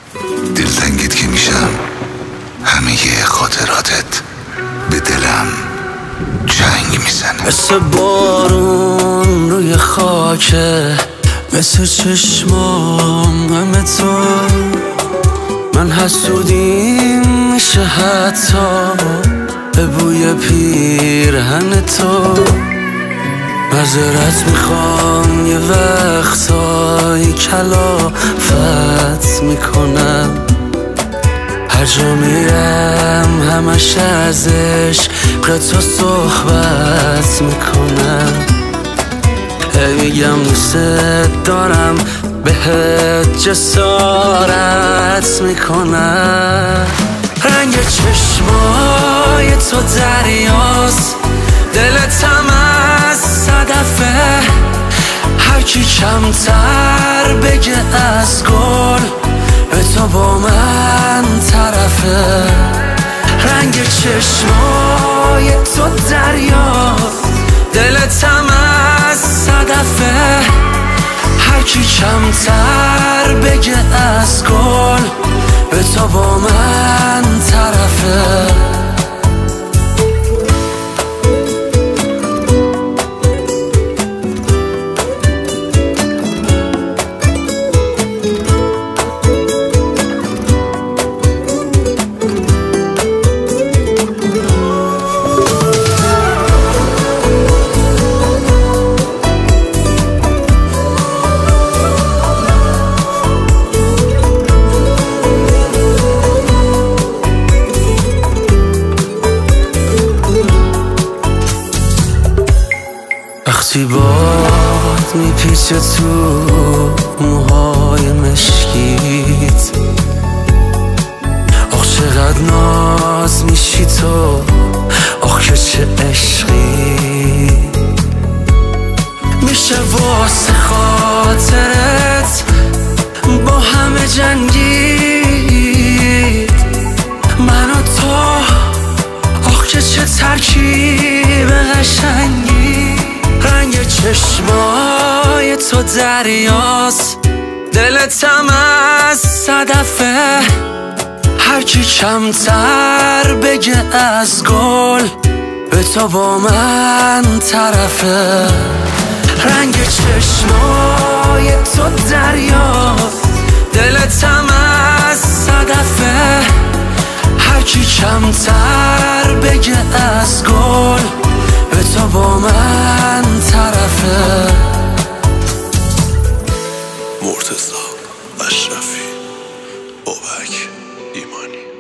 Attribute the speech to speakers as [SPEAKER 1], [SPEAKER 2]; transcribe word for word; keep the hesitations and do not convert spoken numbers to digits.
[SPEAKER 1] دلتنگت که میشم همه خاطراتت به دلم جنگ میزنه.
[SPEAKER 2] مثل بارون روی خاکه، مثل چشمام همه تو. من حسودیم میشه حتی به بوی پیرهن تو. معذرت میخوام یه وقتایی کلافت میکنم. هر جا میرم همش از عشق تو صحبت میکنم. هی میگم دوست دارم بهت جسارت میکنم. رنگ چشمای تو دریاست، دلت هم از صدفه. هرکی کمتر بگه از گل به تو با من طرفه. رنگ چشمای تو دریاست، دلت هم از صدفه. هرکی کمتر بگه از گل به تو با من طرفه. وقتی باد میپیچه تو موهای مشکیت، آخ چقدر ناز میشی تو، آخ که چه عشقی. میشه واسه خاطرت با همه جنگید، من و تو. آخ که چه ترکیب قشنگی. رنگ چشمای تو دریاست، دلت هم از صدفه. هرکی کمتر بگه از گل به تو با من طرفه. رنگ چشمای تو دریاست، دلت هم از صدفه. هرکی کمتر بگه از گل به تو با من طرفه.
[SPEAKER 3] مرتضی اشرفی، بابک ایمانی.